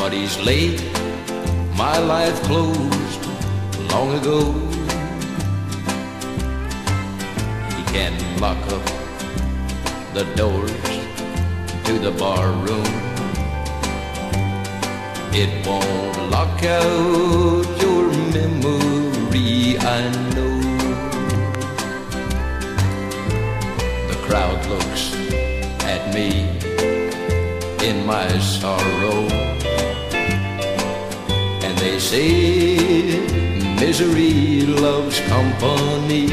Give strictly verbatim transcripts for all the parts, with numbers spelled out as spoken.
but he's late. My life closed long ago. He can't lock up the doors to the bar room. It won't lock out your memory, I know. The crowd looks at me in my sorrow, and they say misery loves company.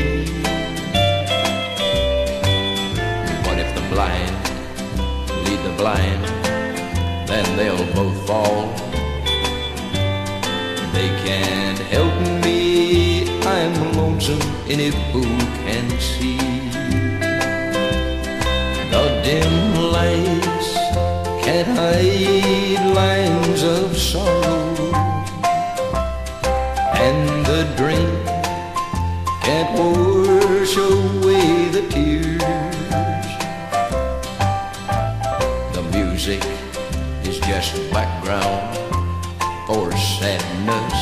But if the blind lead the blind, then they'll both fall. They can't help me, I'm lonesome, any fool can see. The dim lights can't hide lines of sorrow, and the drink can't wash away the tears. The music is just background for sadness.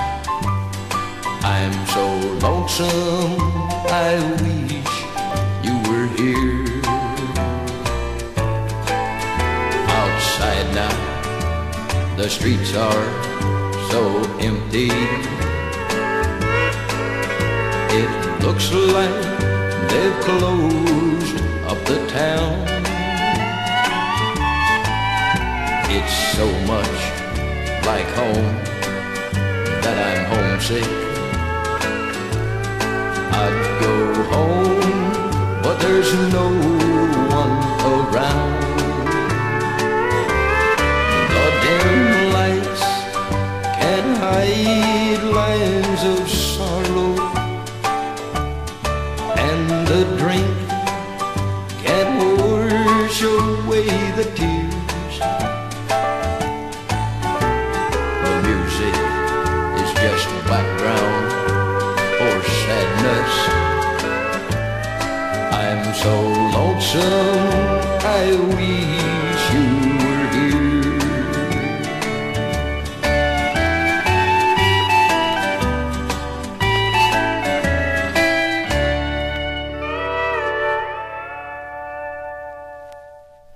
I'm so lonesome, I wish you were here. Outside now, the streets are so empty. It looks like they've closed up the town. It's so much like home that I'm homesick. I'd go home, but there's no one around. The dim lights can't hide lines of sorrow, and the drink can't wash away the tears. The music is just background for sadness. I'm so lonesome, I wish you